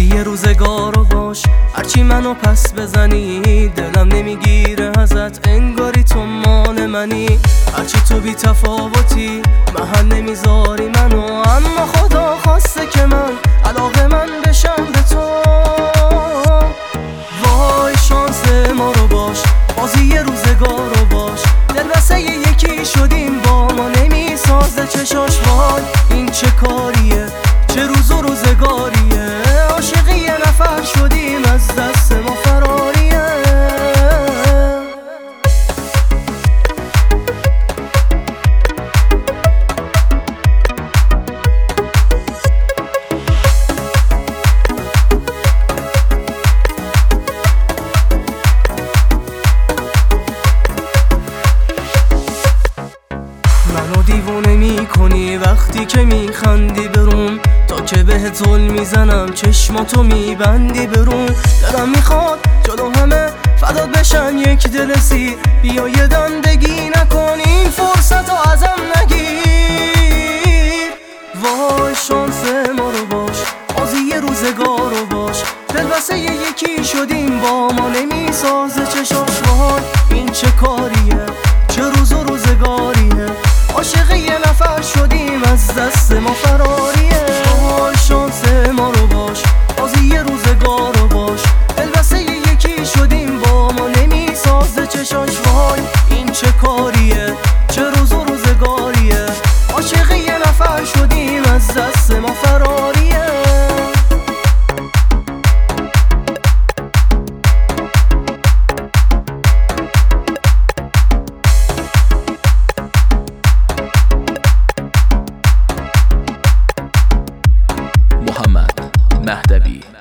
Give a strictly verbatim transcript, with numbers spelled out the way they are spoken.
یه روزگارو باش، هرچی منو پس بزنی دلم نمیگیره ازت، انگاری تو مان منی. هرچی تو بی تفاوتی محل نمیذاری منو، اما خدا خواسته که من علاقه من بشم به تو. وای شانس ما رو باش، بازی یه روزگارو باش، دل بسته یکی شدیم با ما نمیسازه چشاش. وای این چه کاریه، چه روز و روزگاریه، عاشقی یه نفر شدیم از دست ما فراریه. منو دیوونه میکنی وقتی که میخندی برون، تا که بهت ظلم میزنم چشماتو میبندی برون. دلم میخواد جلو همه فدات بشن یک دل سیر، بیا یه دم بگی نکن این فرصتو ازم نگیر. وای شانس ما رو باش، بازی یه روزگارو باش، دل بسته یکی شدیم با ما نمیسازه چشاش. وای این چه کاریه، چه روز و روزگاریه، عاشق یه نفر شدیم از دست ما فراریه. وای شانس ما رو باش، بازی یه روزگارو باش، دل بسته یکی شدیم با ما نمیسازه چشاش. وای این چه کاریه، چه روز و روزگاریه، عاشق یه نفر شدیم از دست ما فراریه. محمد مهدوی.